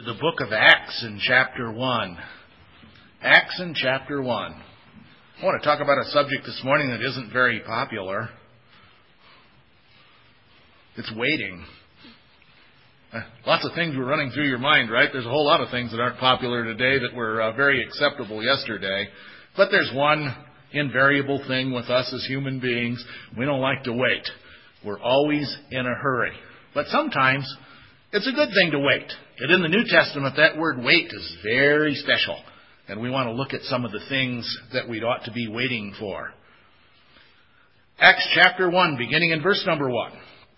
the book of Acts in chapter 1. Acts in chapter 1. I want to talk about a subject this morning that isn't very popular. It's waiting. Lots of things were running through your mind, right? There's a whole lot of things that aren't popular today that were very acceptable yesterday. But there's one invariable thing with us as human beings. We don't like to wait. We're always in a hurry. But sometimes it's a good thing to wait. And in the New Testament, that word wait is very special. And we want to look at some of the things that we ought to be waiting for. Acts chapter 1, beginning in verse number 1.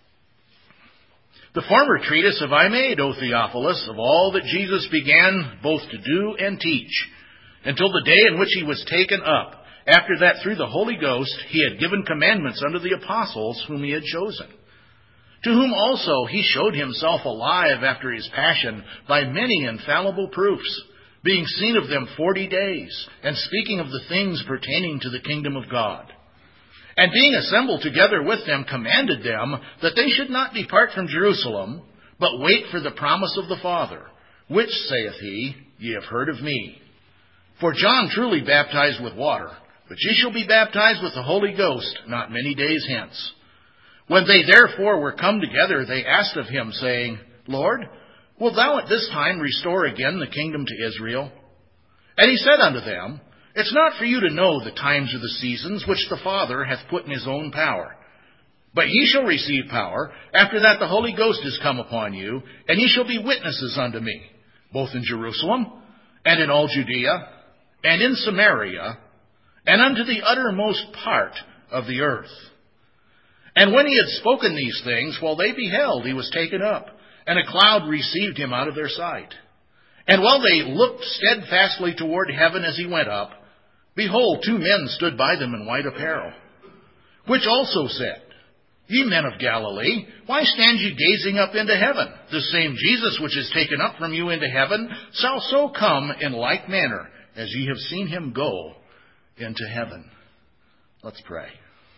The former treatise have I made, O Theophilus, of all that Jesus began both to do and teach, until the day in which he was taken up. After that, through the Holy Ghost, he had given commandments unto the apostles whom he had chosen. To whom also he showed himself alive after his passion by many infallible proofs, being seen of them 40 days, and speaking of the things pertaining to the kingdom of God. And being assembled together with them, commanded them that they should not depart from Jerusalem, but wait for the promise of the Father, which, saith he, ye have heard of me. For John truly baptized with water, but ye shall be baptized with the Holy Ghost not many days hence. When they therefore were come together, they asked of him, saying, Lord, wilt thou at this time restore again the kingdom to Israel? And he said unto them, It's not for you to know the times or the seasons which the Father hath put in his own power. But ye shall receive power, after that the Holy Ghost is come upon you, and ye shall be witnesses unto me, both in Jerusalem, and in all Judea, and in Samaria, and unto the uttermost part of the earth. And when he had spoken these things, while they beheld, he was taken up, and a cloud received him out of their sight. And while they looked steadfastly toward heaven as he went up, behold, 2 men stood by them in white apparel, which also said, Ye men of Galilee, why stand ye gazing up into heaven? The same Jesus which is taken up from you into heaven shall so come in like manner as ye have seen him go into heaven. Let's pray.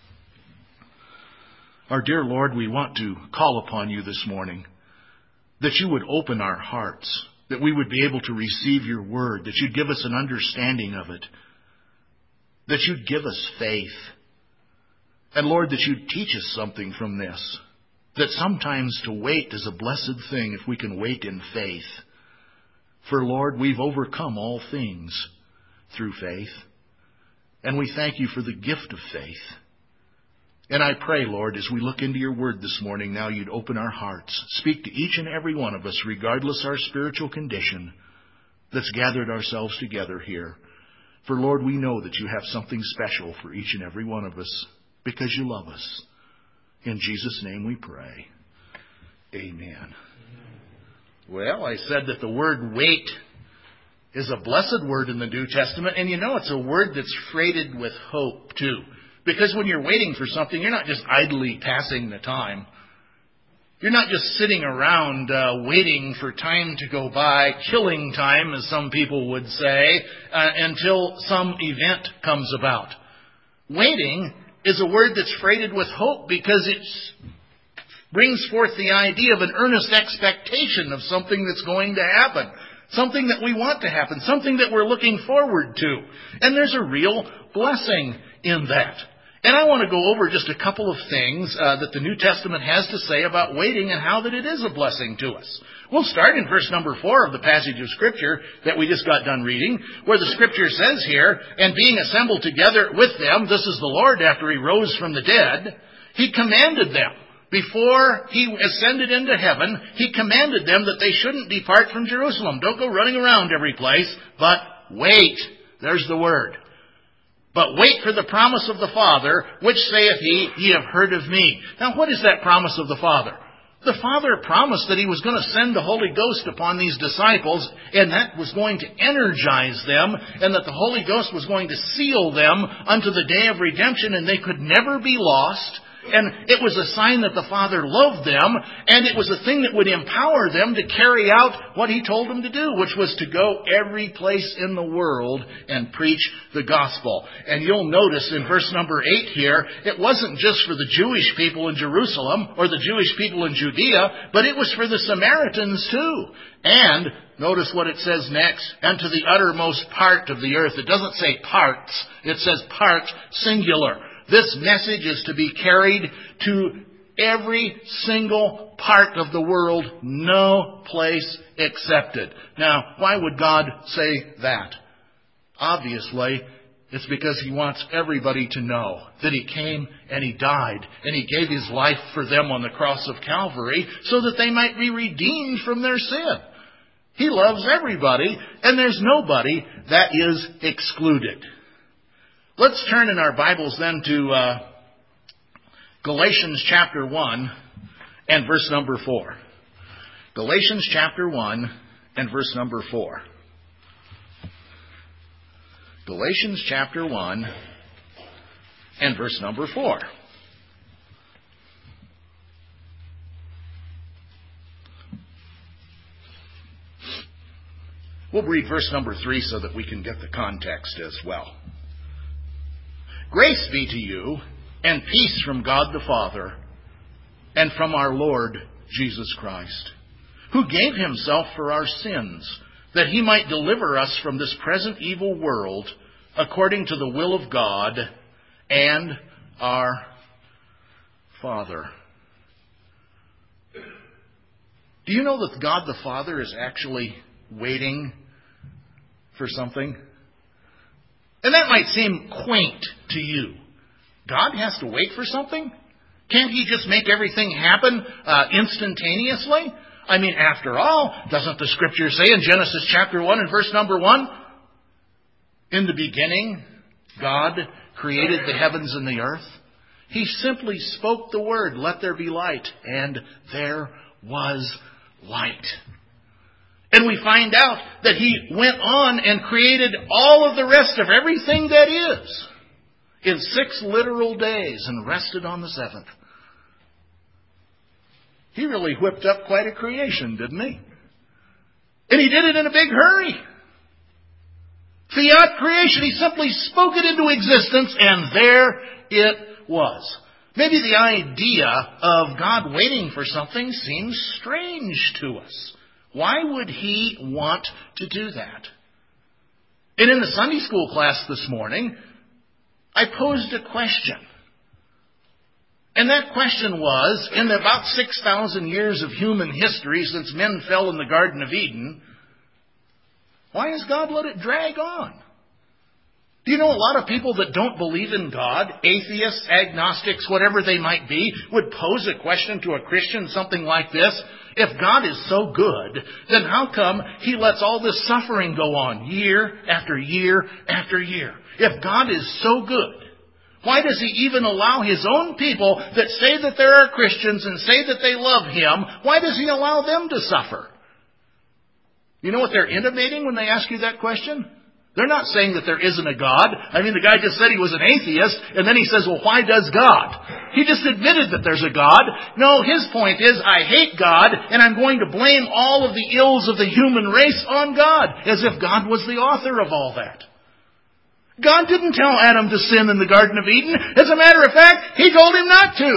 Our dear Lord, we want to call upon you this morning, that you would open our hearts, that we would be able to receive your word, that you'd give us an understanding of it, that you'd give us faith. And Lord, that you'd teach us something from this, that sometimes to wait is a blessed thing if we can wait in faith. For Lord, we've overcome all things through faith, and we thank you for the gift of faith. And I pray, Lord, as we look into your word this morning, now you'd open our hearts. Speak to each and every one of us, regardless our spiritual condition, that's gathered ourselves together here. For, Lord, we know that you have something special for each and every one of us because you love us. In Jesus' name we pray. Amen. Well, I said that the word wait is a blessed word in the New Testament, and you know it's a word that's freighted with hope, too. Because when you're waiting for something, you're not just idly passing the time. You're not just sitting around waiting for time to go by, killing time, as some people would say, until some event comes about. Waiting is a word that's freighted with hope because it brings forth the idea of an earnest expectation of something that's going to happen, something that we want to happen, something that we're looking forward to. And there's a real blessing in that. And I want to go over just a couple of things that the New Testament has to say about waiting and how that it is a blessing to us. We'll start in verse number 4 of the passage of Scripture that we just got done reading, where the Scripture says here, And being assembled together with them, this is the Lord after he rose from the dead, he commanded them. Before he ascended into heaven, he commanded them that they shouldn't depart from Jerusalem. Don't go running around every place, but wait. There's the word. But wait for the promise of the Father, which saith he, Ye have heard of me. Now, what is that promise of the Father? The Father promised that he was going to send the Holy Ghost upon these disciples, and that was going to energize them, and that the Holy Ghost was going to seal them unto the day of redemption, and they could never be lost, and it was a sign that the Father loved them, and it was a thing that would empower them to carry out what He told them to do, which was to go every place in the world and preach the gospel. And you'll notice in verse number 8 here, it wasn't just for the Jewish people in Jerusalem or the Jewish people in Judea, but it was for the Samaritans too. And notice what it says next, and to the uttermost part of the earth. It doesn't say parts, it says part, singular. This message is to be carried to every single part of the world, no place excepted. Now, why would God say that? Obviously, it's because He wants everybody to know that He came and He died and He gave His life for them on the cross of Calvary so that they might be redeemed from their sin. He loves everybody, and there's nobody that is excluded. Let's turn in our Bibles then to Galatians chapter 1 and verse number 4. Galatians chapter 1 and verse number 4. Galatians chapter 1 and verse number 4. We'll read verse number 3 so that we can get the context as well. Grace be to you and peace from God the Father and from our Lord Jesus Christ, who gave Himself for our sins, that He might deliver us from this present evil world according to the will of God and our Father. Do you know that God the Father is actually waiting for something? And that might seem quaint to you. God has to wait for something? Can't He just make everything happen instantaneously? I mean, after all, doesn't the Scripture say in Genesis chapter 1 and verse number 1, in the beginning, God created the heavens and the earth? He simply spoke the word, let there be light, and there was light. And we find out that He went on and created all of the rest of everything that is in 6 literal days and rested on the 7th. He really whipped up quite a creation, didn't He? And He did it in a big hurry. Fiat creation. He simply spoke it into existence, and there it was. Maybe the idea of God waiting for something seems strange to us. Why would He want to do that? And in the Sunday school class this morning, I posed a question. And that question was, in the about 6,000 years of human history since men fell in the Garden of Eden, why has God let it drag on? Do you know a lot of people that don't believe in God, atheists, agnostics, whatever they might be, would pose a question to a Christian, something like this: if God is so good, then how come He lets all this suffering go on year after year after year? If God is so good, why does He even allow His own people that say that they are Christians and say that they love Him, why does He allow them to suffer? You know what they're intimating when they ask you that question? They're not saying that there isn't a God. I mean, the guy just said he was an atheist, and then he says, well, why does God? He just admitted that there's a God. No, his point is, I hate God, and I'm going to blame all of the ills of the human race on God, as if God was the author of all that. God didn't tell Adam to sin in the Garden of Eden. As a matter of fact, He told him not to.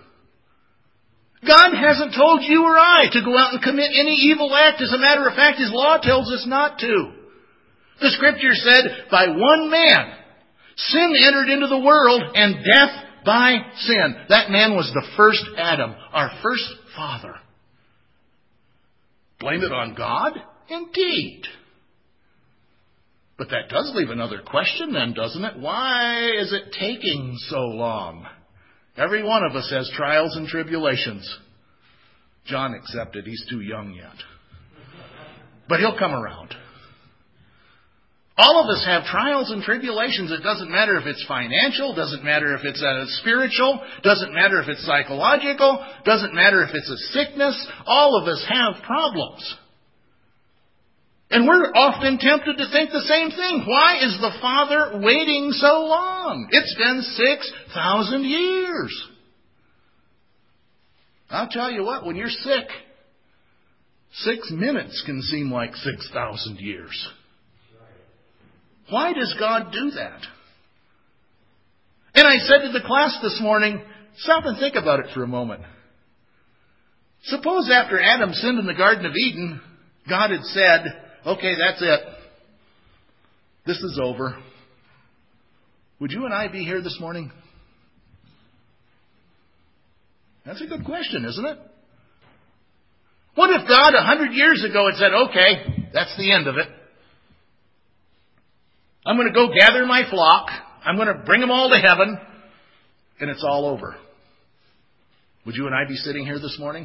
God hasn't told you or I to go out and commit any evil act. As a matter of fact, His law tells us not to. The Scripture said, by one man, sin entered into the world, and death by sin. That man was the first Adam, our first father. Blame it on God? Indeed. But that does leave another question then, doesn't it? Why is it taking so long? Every one of us has trials and tribulations. John excepted. He's too young yet. But he'll come around. All of us have trials and tribulations. It doesn't matter if it's financial, doesn't matter if it's spiritual, doesn't matter if it's psychological, doesn't matter if it's a sickness. All of us have problems. And we're often tempted to think the same thing. Why is the Father waiting so long? It's been 6,000 years. I'll tell you what, when you're sick, 6 minutes can seem like 6,000 years. Why does God do that? And I said to the class this morning, stop and think about it for a moment. Suppose after Adam sinned in the Garden of Eden, God had said, okay, that's it. This is over. Would you and I be here this morning? That's a good question, isn't it? What if God 100 years ago had said, okay, that's the end of it. I'm going to go gather my flock. I'm going to bring them all to heaven. And it's all over. Would you and I be sitting here this morning?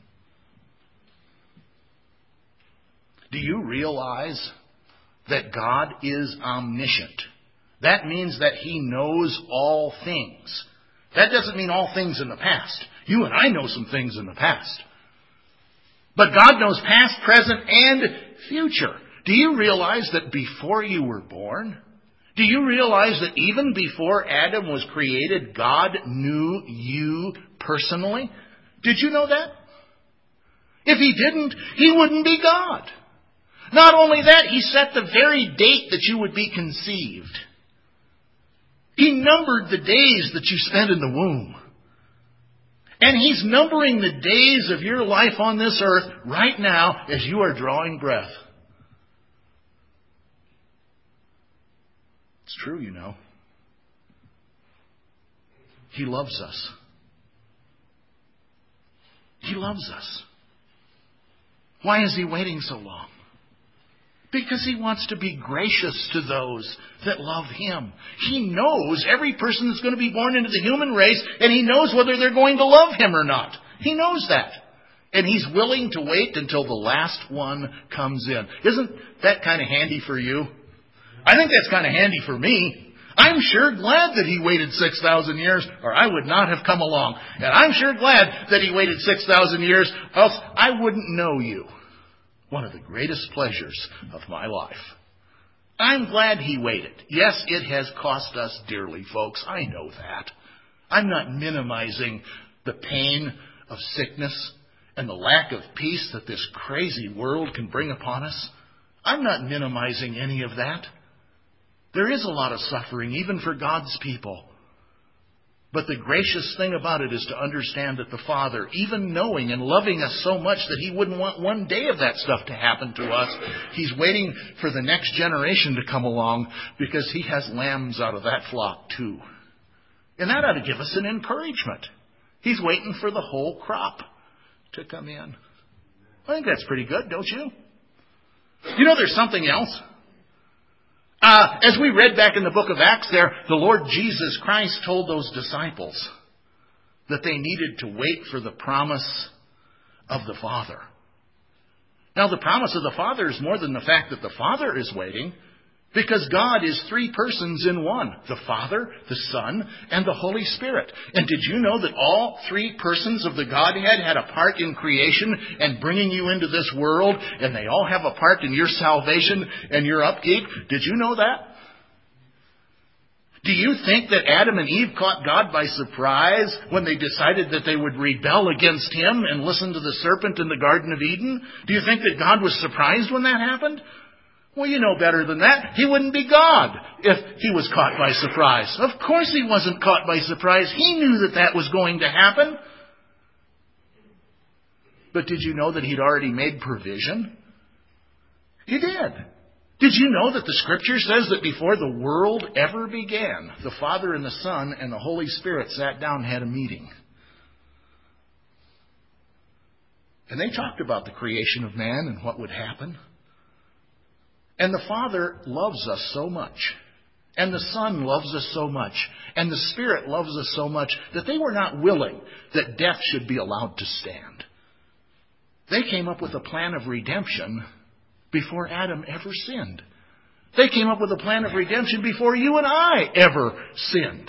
Do you realize that God is omniscient? That means that He knows all things. That doesn't mean all things in the past. You and I know some things in the past. But God knows past, present, and future. Do you realize that before you were born? Do you realize that even before Adam was created, God knew you personally? Did you know that? If He didn't, He wouldn't be God. Not only that, He set the very date that you would be conceived. He numbered the days that you spent in the womb. And He's numbering the days of your life on this earth right now as you are drawing breath. It's true, you know. He loves us. He loves us. Why is He waiting so long? Because He wants to be gracious to those that love Him. He knows every person that's going to be born into the human race, and He knows whether they're going to love Him or not. He knows that. And He's willing to wait until the last one comes in. Isn't that kind of handy for you? I think that's kind of handy for me. I'm sure glad that He waited 6,000 years, or I would not have come along. And I'm sure glad that He waited 6,000 years, else I wouldn't know you. One of the greatest pleasures of my life. I'm glad He waited. Yes, it has cost us dearly, folks. I know that. I'm not minimizing the pain of sickness and the lack of peace that this crazy world can bring upon us. I'm not minimizing any of that. There is a lot of suffering, even for God's people. But the gracious thing about it is to understand that the Father, even knowing and loving us so much that He wouldn't want one day of that stuff to happen to us, He's waiting for the next generation to come along because He has lambs out of that flock too. And that ought to give us an encouragement. He's waiting for the whole crop to come in. I think that's pretty good, don't you? You know, there's something else. As we read back in the book of Acts there, the Lord Jesus Christ told those disciples that they needed to wait for the promise of the Father. Now, the promise of the Father is more than the fact that the Father is waiting, because God is three persons in one. The Father, the Son, and the Holy Spirit. And did you know that all three persons of the Godhead had a part in creation and bringing you into this world? And they all have a part in your salvation and your upkeep? Did you know that? Do you think that Adam and Eve caught God by surprise when they decided that they would rebel against Him and listen to the serpent in the Garden of Eden? Do you think that God was surprised when that happened? Well, you know better than that. He wouldn't be God if He was caught by surprise. Of course He wasn't caught by surprise. He knew that that was going to happen. But did you know that He'd already made provision? He did. Did you know that the Scripture says that before the world ever began, the Father and the Son and the Holy Spirit sat down and had a meeting? And they talked about the creation of man and what would happen. And the Father loves us so much, and the Son loves us so much, and the Spirit loves us so much that they were not willing that death should be allowed to stand. They came up with a plan of redemption before Adam ever sinned. They came up with a plan of redemption before you and I ever sinned.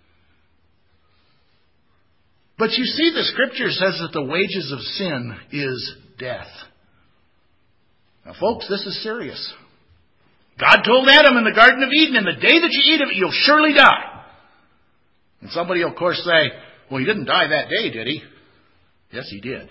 But you see, the Scripture says that the wages of sin is death. Now, folks, this is serious. God told Adam in the Garden of Eden, in the day that you eat of it, you'll surely die. And somebody will, of course, say, well, He didn't die that day, did He? Yes, he did.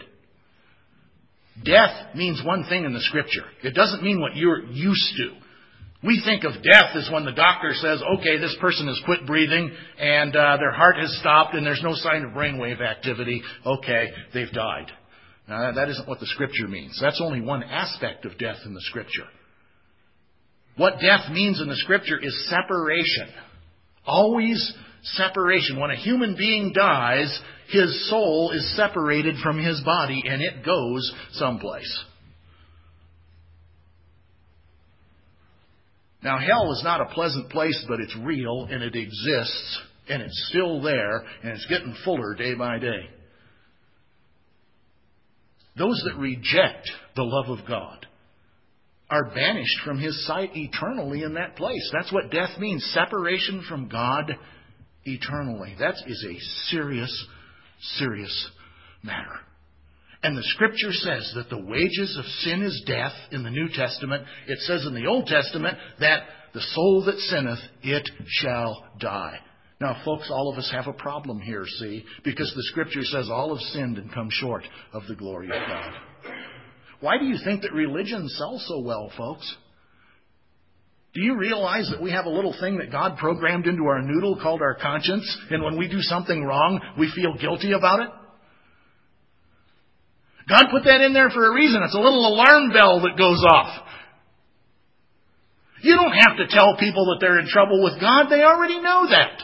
Death means one thing in the Scripture. It doesn't mean what you're used to. We think of death as when the doctor says, okay, this person has quit breathing and their heart has stopped and there's no sign of brainwave activity. Okay, they've died. Now, that isn't what the Scripture means. That's only one aspect of death in the Scripture. What death means in the Scripture is separation. Always separation. When a human being dies, his soul is separated from his body and it goes someplace. Now, hell is not a pleasant place, but it's real and it exists and it's still there and it's getting fuller day by day. Those that reject the love of God are banished from His sight eternally in that place. That's what death means. Separation from God eternally. That is a serious, serious matter. And the Scripture says that the wages of sin is death in the New Testament. It says in the Old Testament that the soul that sinneth, it shall die. Now, folks, all of us have a problem here, see? Because the Scripture says all have sinned and come short of the glory of God. Why do you think that religion sells so well, folks? Do you realize that we have a little thing that God programmed into our noodle called our conscience? And when we do something wrong, we feel guilty about it? God put that in there for a reason. It's a little alarm bell that goes off. You don't have to tell people that they're in trouble with God. They already know that.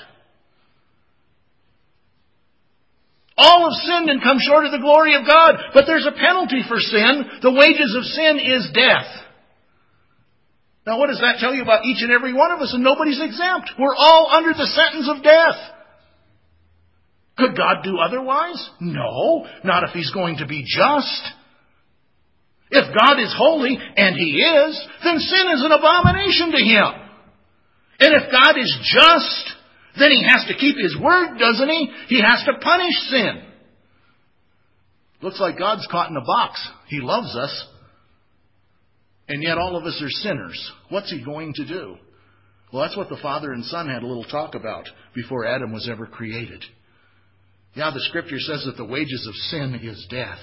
All have sinned and come short of the glory of God. But there's a penalty for sin. The wages of sin is death. Now, what does that tell you about each and every one of us? And nobody's exempt. We're all under the sentence of death. Could God do otherwise? No, not if He's going to be just. If God is holy, and He is, then sin is an abomination to Him. And if God is just, then He has to keep His word, doesn't He? He has to punish sin. Looks like God's caught in a box. He loves us. And yet all of us are sinners. What's He going to do? Well, that's what the Father and Son had a little talk about before Adam was ever created. Yeah, the Scripture says that the wages of sin is death.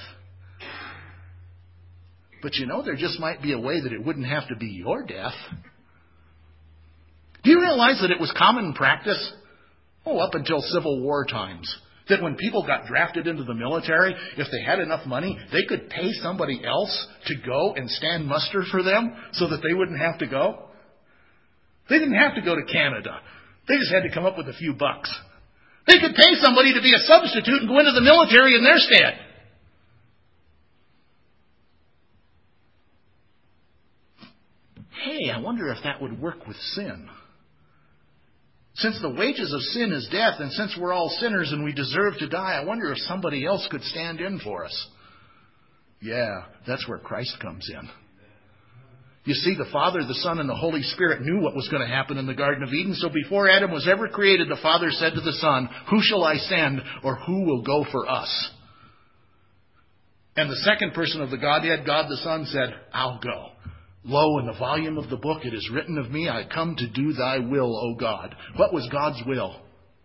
But you know, there just might be a way that it wouldn't have to be your death. Do you realize that it was common practice, up until Civil War times, that when people got drafted into the military, if they had enough money, they could pay somebody else to go and stand muster for them so that they wouldn't have to go? They didn't have to go to Canada. They just had to come up with a few bucks. They could pay somebody to be a substitute and go into the military in their stead. Hey, I wonder if that would work with sin. Since the wages of sin is death, and since we're all sinners and we deserve to die, I wonder if somebody else could stand in for us. Yeah, that's where Christ comes in. You see, the Father, the Son, and the Holy Spirit knew what was going to happen in the Garden of Eden. So before Adam was ever created, the Father said to the Son, "Who shall I send, or who will go for us?" And the second person of the Godhead, God the Son, said, "I'll go. Lo, in the volume of the book it is written of me, I come to do thy will, O God." What was God's will?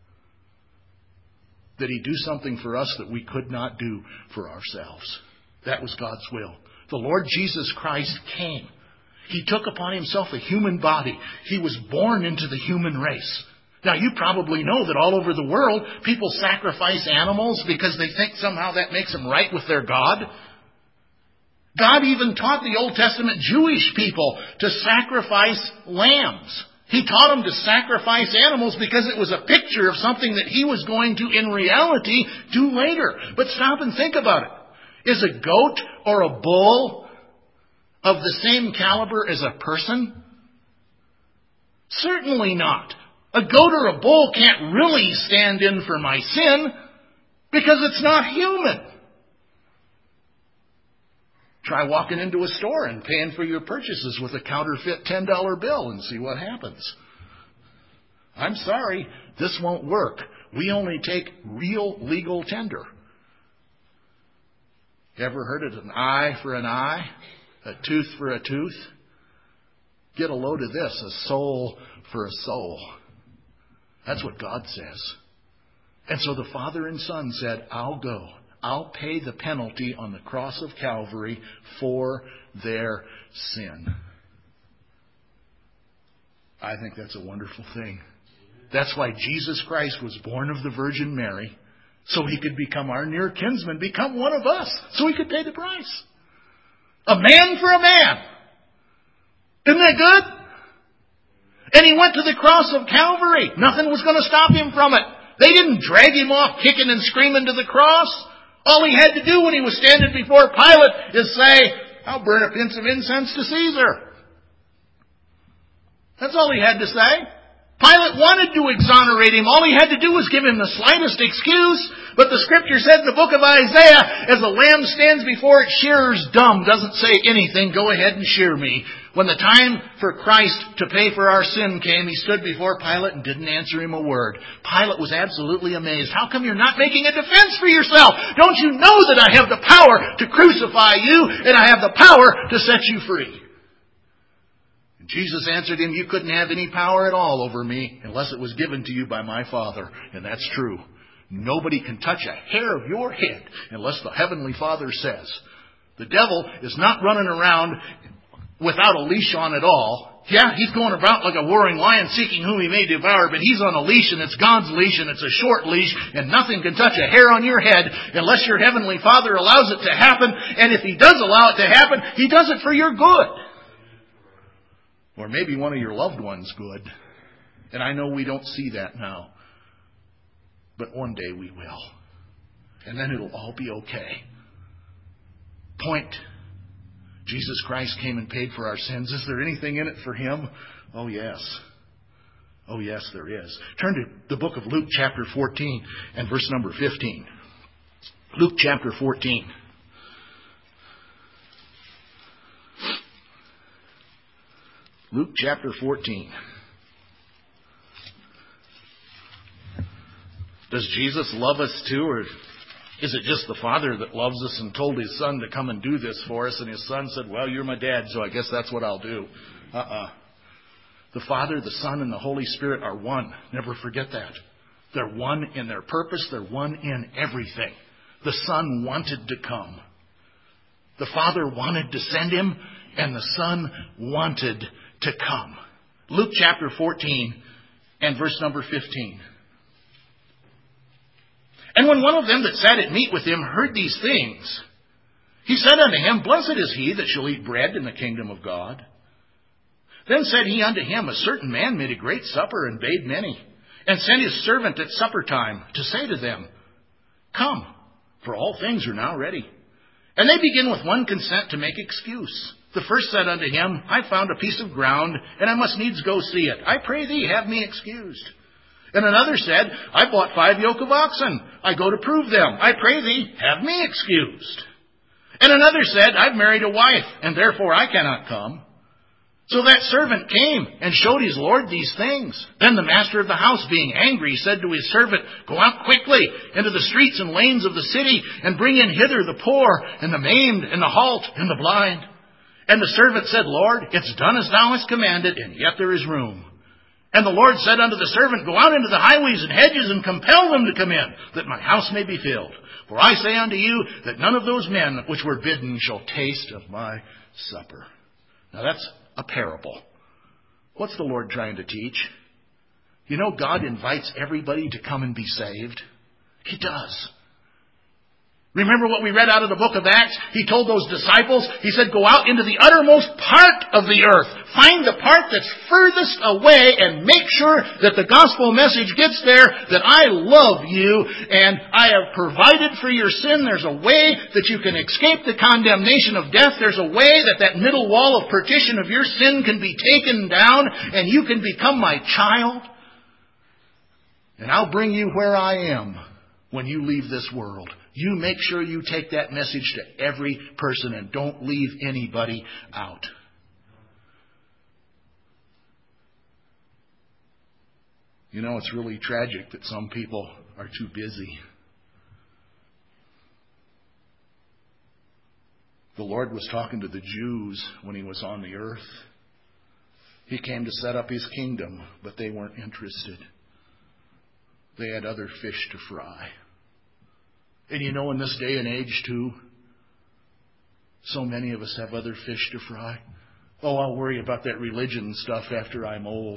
That He do something for us that we could not do for ourselves. That was God's will. The Lord Jesus Christ came. He took upon Himself a human body. He was born into the human race. Now, you probably know that all over the world, people sacrifice animals because they think somehow that makes them right with their God. God even taught the Old Testament Jewish people to sacrifice lambs. He taught them to sacrifice animals because it was a picture of something that He was going to, in reality, do later. But stop and think about it. Is a goat or a bull of the same caliber as a person? Certainly not. A goat or a bull can't really stand in for my sin because it's not human. Try walking into a store and paying for your purchases with a counterfeit $10 bill and see what happens. I'm sorry, this won't work. We only take real legal tender. You ever heard of an eye for an eye? A tooth for a tooth? Get a load of this, a soul for a soul. That's what God says. And so the Father and Son said, "I'll go. I'll pay the penalty on the cross of Calvary for their sin. I think that's a wonderful thing. That's why Jesus Christ was born of the Virgin Mary, so He could become our near kinsman, become one of us, so He could pay the price. A man for a man. Isn't that good? And He went to the cross of Calvary. Nothing was going to stop Him from it. They didn't drag Him off kicking and screaming to the cross. All He had to do when He was standing before Pilate is say, I'll burn a pinch of incense to Caesar. That's all He had to say. Pilate wanted to exonerate Him. All he had to do was give Him the slightest excuse. But the Scripture said in the book of Isaiah, as a lamb stands before its shearers dumb, doesn't say anything, go ahead and shear me. When the time for Christ to pay for our sin came, He stood before Pilate and didn't answer him a word. Pilate was absolutely amazed. How come you're not making a defense for yourself? Don't you know that I have the power to crucify you and I have the power to set you free? Jesus answered him, you couldn't have any power at all over me unless it was given to you by my Father. And that's true. Nobody can touch a hair of your head unless the Heavenly Father says. The devil is not running around without a leash on at all. Yeah, he's going about like a roaring lion seeking whom he may devour, but he's on a leash and it's God's leash and it's a short leash and nothing can touch a hair on your head unless your Heavenly Father allows it to happen. And if He does allow it to happen, He does it for your good. Or maybe one of your loved ones good. And I know we don't see that now. But one day we will. And then it'll all be okay. Point. Jesus Christ came and paid for our sins. Is there anything in it for Him? Oh, yes. Oh, yes, there is. Turn to the book of Luke chapter 14 and verse number 15. Luke chapter 14. Luke chapter 14. Does Jesus love us too, or is it just the Father that loves us and told His Son to come and do this for us, and His Son said, well, you're my dad, so I guess that's what I'll do. The Father, the Son, and the Holy Spirit are one. Never forget that. They're one in their purpose. They're one in everything. The Son wanted to come. The Father wanted to send Him, and the Son wanted to come. Luke chapter 14 and verse number 15. And when one of them that sat at meat with Him heard these things, he said unto him, blessed is he that shall eat bread in the kingdom of God. Then said he unto him, a certain man made a great supper and bade many, and sent his servant at supper time to say to them, come, for all things are now ready. And they begin with one consent to make excuse. The first said unto him, I found a piece of ground, and I must needs go see it. I pray thee, have me excused. And another said, I bought 5 yoke of oxen. I go to prove them. I pray thee, have me excused. And another said, I've married a wife, and therefore I cannot come. So that servant came and showed his lord these things. Then the master of the house, being angry, said to his servant, go out quickly into the streets and lanes of the city, and bring in hither the poor, and the maimed, and the halt, and the blind. And the servant said, Lord, it's done as thou hast commanded, and yet there is room. And the Lord said unto the servant, go out into the highways and hedges, and compel them to come in, that my house may be filled. For I say unto you, that none of those men which were bidden shall taste of my supper. Now that's a parable. What's the Lord trying to teach? You know, God invites everybody to come and be saved. He does. Remember what we read out of the book of Acts? He told those disciples, He said, go out into the uttermost part of the earth. Find the part that's furthest away and make sure that the gospel message gets there, that I love you and I have provided for your sin. There's a way that you can escape the condemnation of death. There's a way that that middle wall of partition of your sin can be taken down and you can become my child. And I'll bring you where I am when you leave this world. You make sure you take that message to every person and don't leave anybody out. You know, it's really tragic that some people are too busy. The Lord was talking to the Jews when He was on the earth. He came to set up His kingdom, but they weren't interested. They had other fish to fry. And you know, in this day and age, too, so many of us have other fish to fry. Oh, I'll worry about that religion stuff after I'm old.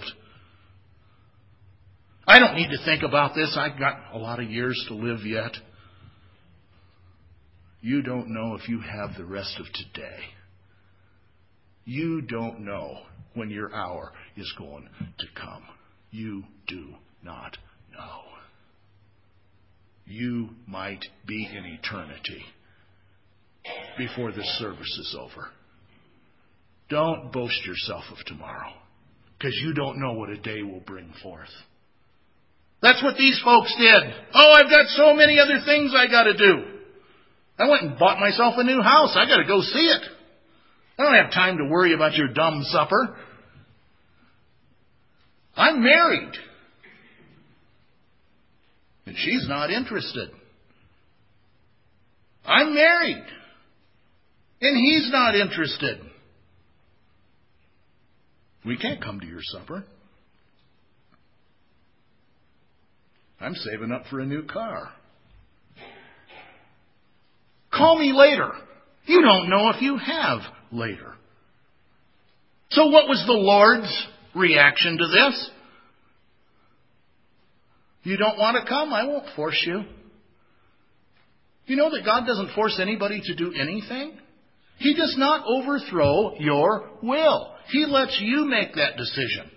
I don't need to think about this. I've got a lot of years to live yet. You don't know if you have the rest of today. You don't know when your hour is going to come. You do not know. You might be in eternity before this service is over. Don't boast yourself of tomorrow, because you don't know what a day will bring forth. That's what these folks did. Oh, I've got so many other things I got to do. I went and bought myself a new house. I got to go see it. I don't have time to worry about your dumb supper. I'm married. And she's not interested. I'm married. And he's not interested. We can't come to your supper. I'm saving up for a new car. Call me later. You don't know if you have later. So what was the Lord's reaction to this? You don't want to come? I won't force you. You know that God doesn't force anybody to do anything? He does not overthrow your will. He lets you make that decision.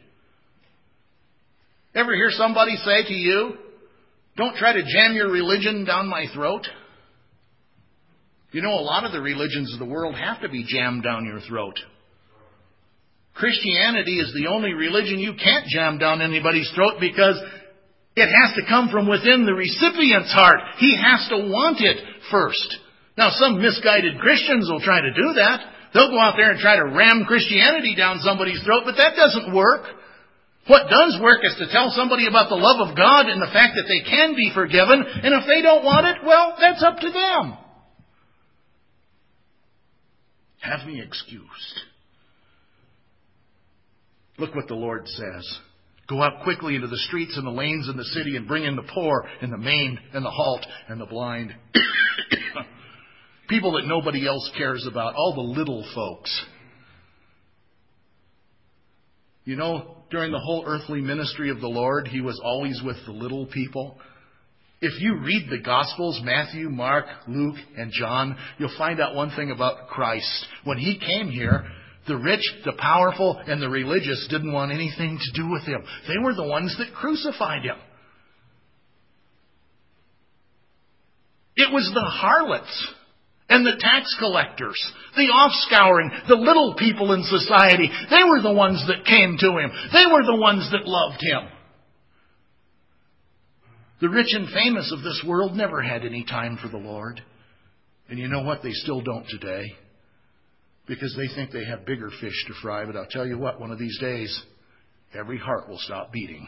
Ever hear somebody say to you, don't try to jam your religion down my throat? You know, a lot of the religions of the world have to be jammed down your throat. Christianity is the only religion you can't jam down anybody's throat, because it has to come from within the recipient's heart. He has to want it first. Now, some misguided Christians will try to do that. They'll go out there and try to ram Christianity down somebody's throat, but that doesn't work. What does work is to tell somebody about the love of God and the fact that they can be forgiven, and if they don't want it, well, that's up to them. Have me excused. Look what the Lord says. Go out quickly into the streets and the lanes in the city and bring in the poor and the maimed and the halt and the blind. People that nobody else cares about. All the little folks. You know, during the whole earthly ministry of the Lord, He was always with the little people. If you read the Gospels, Matthew, Mark, Luke, and John, you'll find out one thing about Christ. When He came here, the rich, the powerful, and the religious didn't want anything to do with Him. They were the ones that crucified Him. It was the harlots and the tax collectors, the offscouring, the little people in society. They were the ones that came to Him. They were the ones that loved Him. The rich and famous of this world never had any time for the Lord. And you know what? They still don't today. Because they think they have bigger fish to fry. But I'll tell you what, one of these days, every heart will stop beating.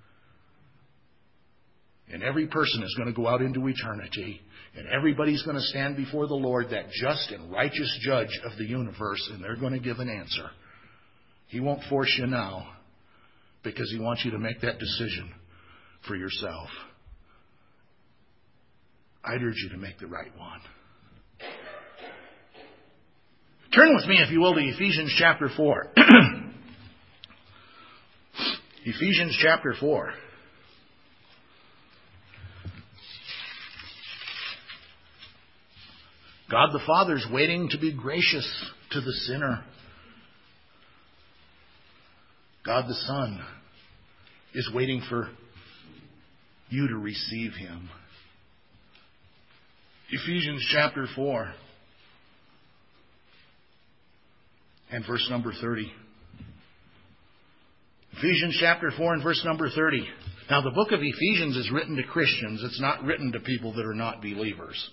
And every person is going to go out into eternity. And everybody's going to stand before the Lord, that just and righteous judge of the universe. And they're going to give an answer. He won't force you now, because He wants you to make that decision for yourself. I'd urge you to make the right one. Turn with me, if you will, to Ephesians chapter 4. Ephesians chapter 4. God the Father's waiting to be gracious to the sinner. God the Son is waiting for you to receive Him. Ephesians chapter 4 and verse number 30. Ephesians chapter 4 and verse number 30. Now, the book of Ephesians is written to Christians. It's not written to people that are not believers.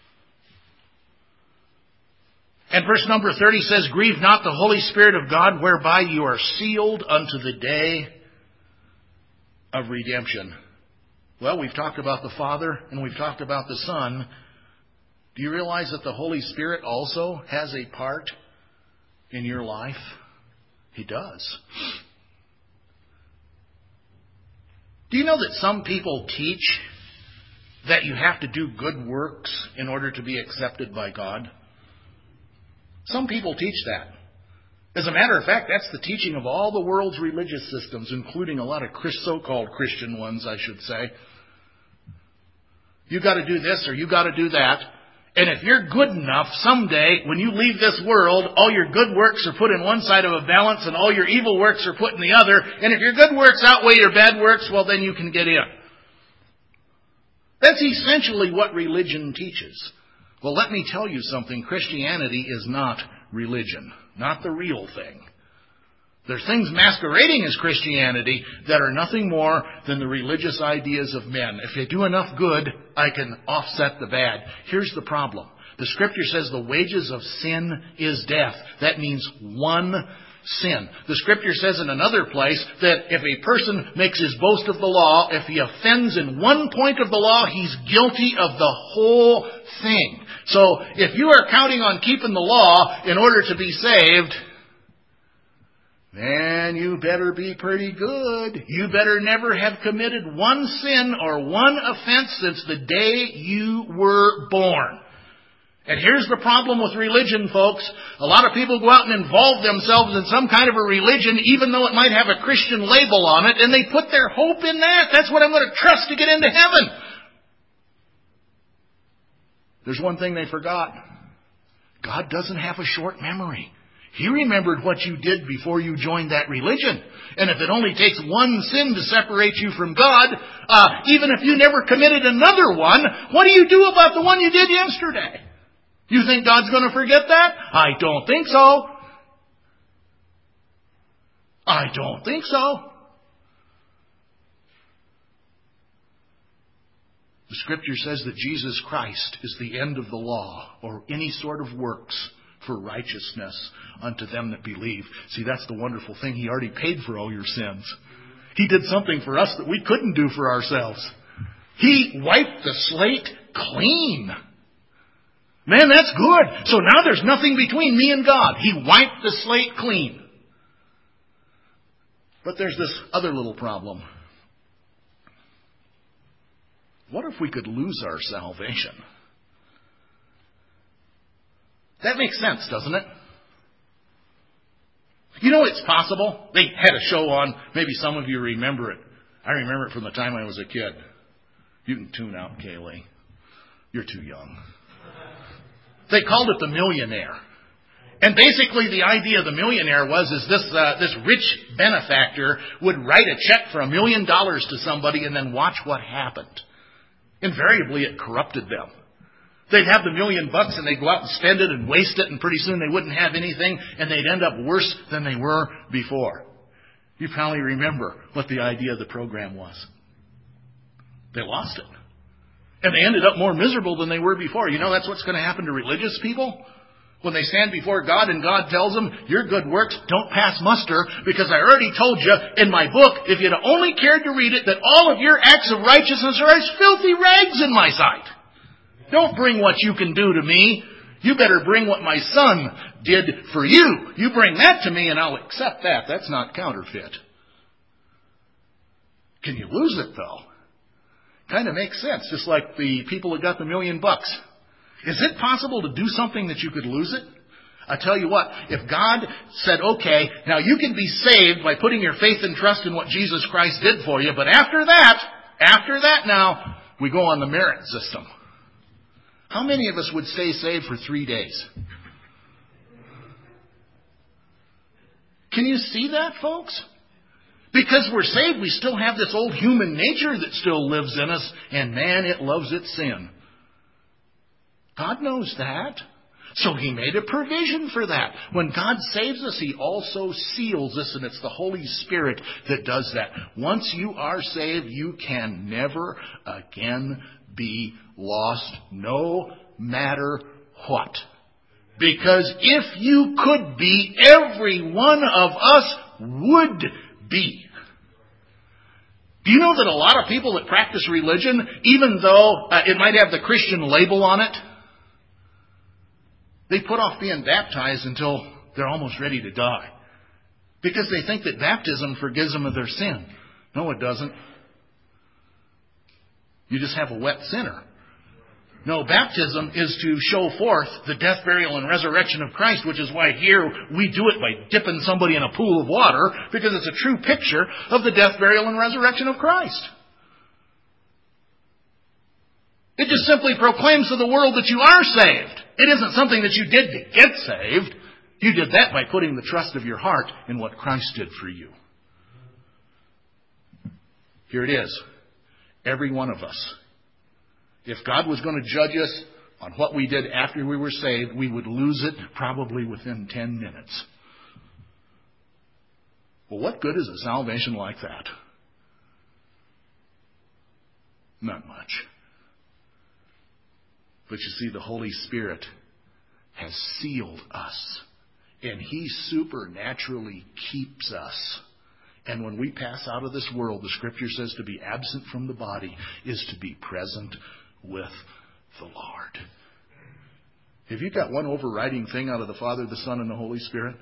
And verse number 30 says, grieve not the Holy Spirit of God, whereby you are sealed unto the day of redemption. Well, we've talked about the Father and we've talked about the Son. Do you realize that the Holy Spirit also has a part in your life? He does. Do you know that some people teach that you have to do good works in order to be accepted by God? Some people teach that. As a matter of fact, that's the teaching of all the world's religious systems, including a lot of so-called Christian ones, I should say. You got to do this or you got to do that. And if you're good enough, someday, when you leave this world, all your good works are put in one side of a balance and all your evil works are put in the other. And if your good works outweigh your bad works, well, then you can get in. That's essentially what religion teaches. Well, let me tell you something. Christianity is not religion, not the real thing. There's things masquerading as Christianity that are nothing more than the religious ideas of men. If you do enough good, I can offset the bad. Here's the problem. The Scripture says the wages of sin is death. That means one sin. The Scripture says in another place that if a person makes his boast of the law, if he offends in one point of the law, he's guilty of the whole thing. So if you are counting on keeping the law in order to be saved, then you better be pretty good. You better never have committed one sin or one offense since the day you were born. And here's the problem with religion, folks. A lot of people go out and involve themselves in some kind of a religion, even though it might have a Christian label on it, and they put their hope in that. That's what I'm going to trust to get into heaven. There's one thing they forgot. God doesn't have a short memory. He remembered what you did before you joined that religion. And if it only takes one sin to separate you from God, even if you never committed another one, what do you do about the one you did yesterday? You think God's going to forget that? I don't think so. I don't think so. The Scripture says that Jesus Christ is the end of the law or any sort of works for righteousness unto them that believe. See, that's the wonderful thing. He already paid for all your sins. He did something for us that we couldn't do for ourselves. He wiped the slate clean. Man, that's good. So now there's nothing between me and God. He wiped the slate clean. But there's this other little problem. What if we could lose our salvation? That makes sense, doesn't it? You know it's possible. They had a show on, maybe some of you remember it. I remember it from the time I was a kid. You can tune out, Kaylee. You're too young. They called it The Millionaire. And basically the idea of The Millionaire was this rich benefactor would write a check for $1 million to somebody and then watch what happened. Invariably it corrupted them. They'd have the $1 million and they'd go out and spend it and waste it, and pretty soon they wouldn't have anything and they'd end up worse than they were before. You probably remember what the idea of the program was. They lost it. And they ended up more miserable than they were before. You know that's what's going to happen to religious people? When they stand before God and God tells them, your good works don't pass muster, because I already told you in my book, if you'd only cared to read it, that all of your acts of righteousness are as filthy rags in my sight. Don't bring what you can do to me. You better bring what my Son did for you. You bring that to me and I'll accept that. That's not counterfeit. Can you lose it though? Kind of makes sense. Just like the people that got the $1 million. Is it possible to do something that you could lose it? I tell you what, if God said, okay, now you can be saved by putting your faith and trust in what Jesus Christ did for you, but after that now, we go on the merit system. How many of us would stay saved for 3 days? Can you see that, folks? Because we're saved, we still have this old human nature that still lives in us, and man, it loves its sin. God knows that. So He made a provision for that. When God saves us, He also seals us, and it's the Holy Spirit that does that. Once you are saved, you can never again be lost, no matter what. Because if you could be, every one of us would be. Do you know that a lot of people that practice religion, even though it might have the Christian label on it, they put off being baptized until they're almost ready to die. Because they think that baptism forgives them of their sin. No, it doesn't. You just have a wet sinner. No, baptism is to show forth the death, burial, and resurrection of Christ, which is why here we do it by dipping somebody in a pool of water, because it's a true picture of the death, burial, and resurrection of Christ. It just simply proclaims to the world that you are saved. It isn't something that you did to get saved. You did that by putting the trust of your heart in what Christ did for you. Here it is. Every one of us. If God was going to judge us on what we did after we were saved, we would lose it probably within 10 minutes. Well, what good is a salvation like that? Not much. But you see, the Holy Spirit has sealed us. And He supernaturally keeps us. And when we pass out of this world, the Scripture says to be absent from the body is to be present with the Lord. Have you got one overriding thing out of the Father, the Son, and the Holy Spirit?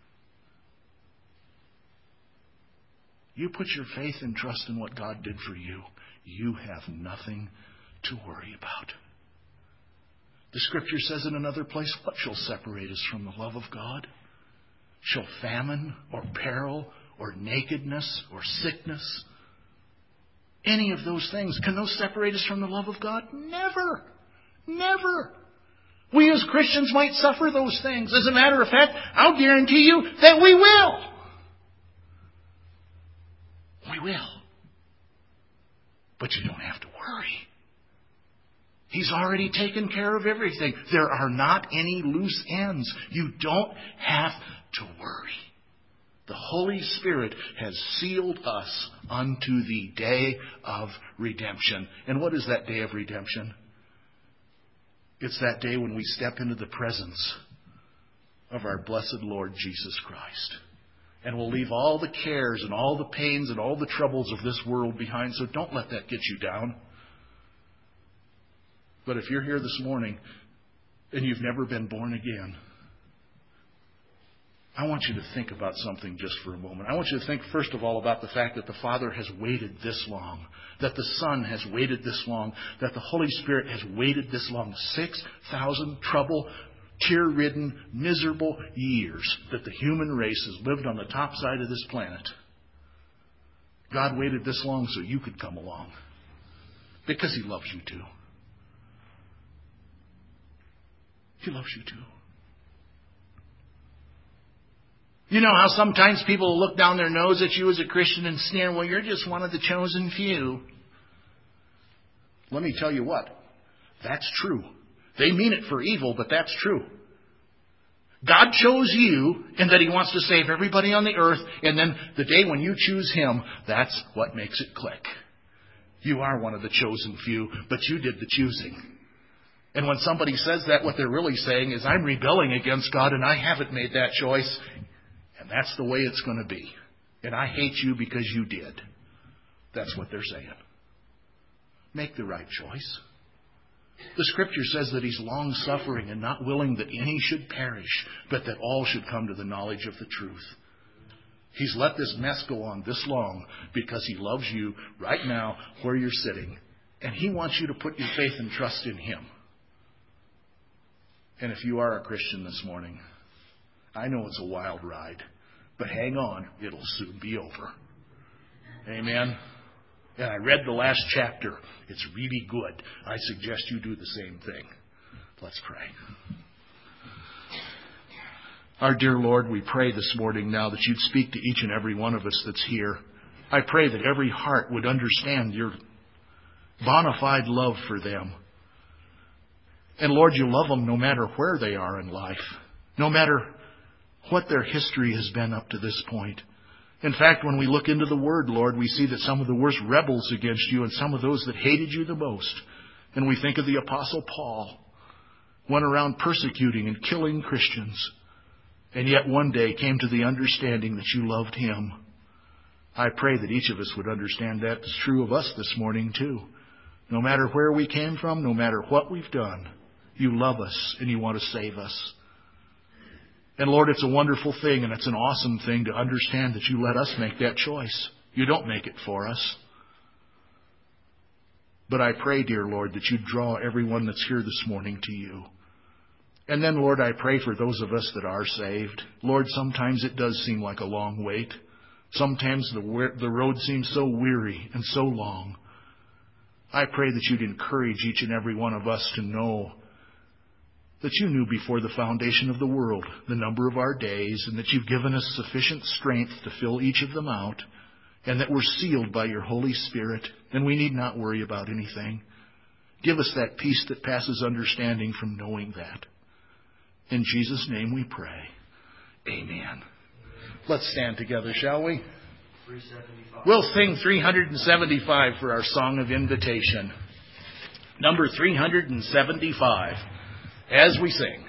You put your faith and trust in what God did for you. You have nothing to worry about. The Scripture says in another place, what shall separate us from the love of God? Shall famine or peril or nakedness or sickness, any of those things, can those separate us from the love of God? Never. Never. We as Christians might suffer those things. As a matter of fact, I'll guarantee you that we will. We will. But you don't have to worry. He's already taken care of everything. There are not any loose ends. You don't have to worry. The Holy Spirit has sealed us unto the day of redemption. And what is that day of redemption? It's that day when we step into the presence of our blessed Lord Jesus Christ. And we'll leave all the cares and all the pains and all the troubles of this world behind. So don't let that get you down. But if you're here this morning and you've never been born again, I want you to think about something just for a moment. I want you to think, first of all, about the fact that the Father has waited this long, that the Son has waited this long, that the Holy Spirit has waited this long. 6,000 trouble, tear-ridden, miserable years that the human race has lived on the top side of this planet. God waited this long so you could come along, because He loves you too. He loves you too. You know how sometimes people will look down their nose at you as a Christian and sneer, well, you're just one of the chosen few. Let me tell you what, that's true. They mean it for evil, but that's true. God chose you, and that He wants to save everybody on the earth, and then the day when you choose Him, that's what makes it click. You are one of the chosen few, but you did the choosing. And when somebody says that, what they're really saying is, I'm rebelling against God, and I haven't made that choice. And that's the way it's going to be. And I hate you because you did. That's what they're saying. Make the right choice. The Scripture says that He's long-suffering and not willing that any should perish, but that all should come to the knowledge of the truth. He's let this mess go on this long because He loves you right now where you're sitting. And He wants you to put your faith and trust in Him. And if you are a Christian this morning, I know it's a wild ride, but hang on, it'll soon be over. Amen? And I read the last chapter. It's really good. I suggest you do the same thing. Let's pray. Our dear Lord, we pray this morning now that You'd speak to each and every one of us that's here. I pray that every heart would understand Your bona fide love for them. And Lord, You love them no matter where they are in life, no matter what their history has been up to this point. In fact, when we look into the Word, Lord, we see that some of the worst rebels against You and some of those that hated You the most. And we think of the Apostle Paul, went around persecuting and killing Christians, and yet one day came to the understanding that You loved him. I pray that each of us would understand that's true of us this morning too. No matter where we came from, no matter what we've done, You love us and You want to save us. And Lord, it's a wonderful thing and it's an awesome thing to understand that You let us make that choice. You don't make it for us. But I pray, dear Lord, that you draw everyone that's here this morning to you. And then, Lord, I pray for those of us that are saved. Lord, sometimes it does seem like a long wait. Sometimes the road seems so weary and so long. I pray that you'd encourage each and every one of us to know that you knew before the foundation of the world the number of our days, and that you've given us sufficient strength to fill each of them out, and that we're sealed by your Holy Spirit, and we need not worry about anything. Give us that peace that passes understanding from knowing that. In Jesus' name we pray. Amen. Let's stand together, shall we? 375. We'll sing 375 for our song of invitation. Number 375. As we sing.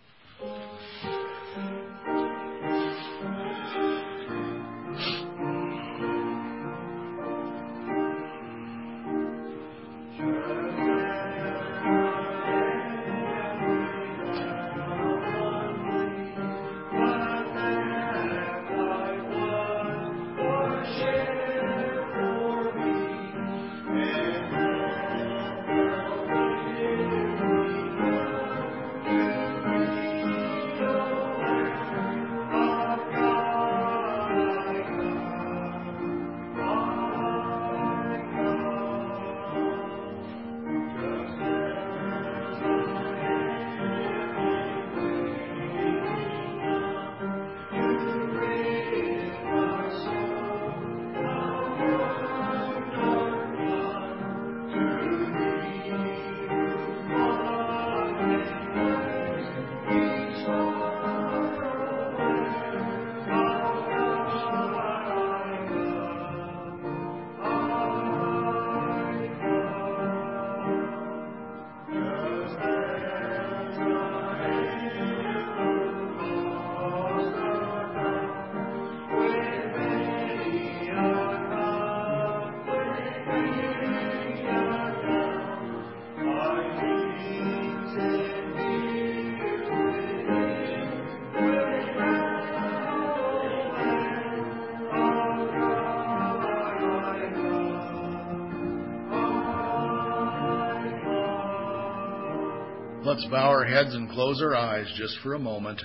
Let's bow our heads and close our eyes just for a moment.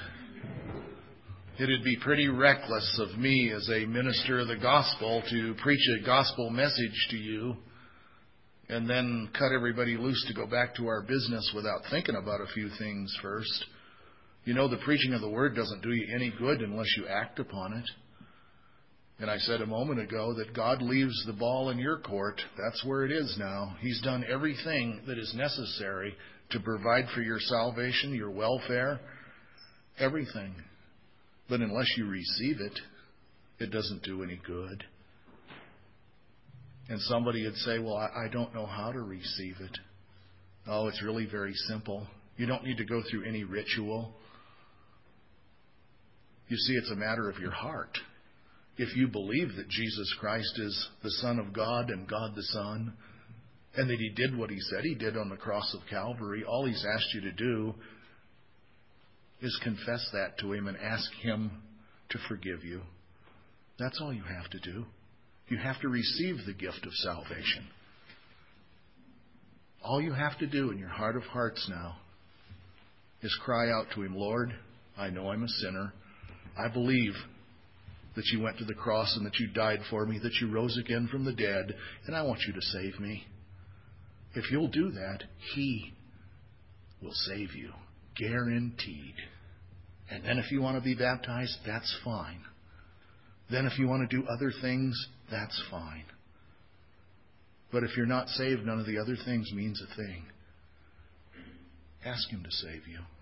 It'd be pretty reckless of me as a minister of the gospel to preach a gospel message to you and then cut everybody loose to go back to our business without thinking about a few things first. You know, the preaching of the word doesn't do you any good unless you act upon it. And I said a moment ago that God leaves the ball in your court. That's where it is now. He's done everything that is necessary to provide for your salvation, your welfare, everything. But unless you receive it, it doesn't do any good. And somebody would say, well, I don't know how to receive it. Oh, it's really very simple. You don't need to go through any ritual. You see, it's a matter of your heart. If you believe that Jesus Christ is the Son of God and God the Son, and that He did what He said He did on the cross of Calvary, all He's asked you to do is confess that to Him and ask Him to forgive you. That's all you have to do. You have to receive the gift of salvation. All you have to do in your heart of hearts now is cry out to Him, Lord, I know I'm a sinner. I believe that you went to the cross and that you died for me, that you rose again from the dead, and I want you to save me. If you'll do that, He will save you. Guaranteed. And then if you want to be baptized, that's fine. Then if you want to do other things, that's fine. But if you're not saved, none of the other things means a thing. Ask Him to save you.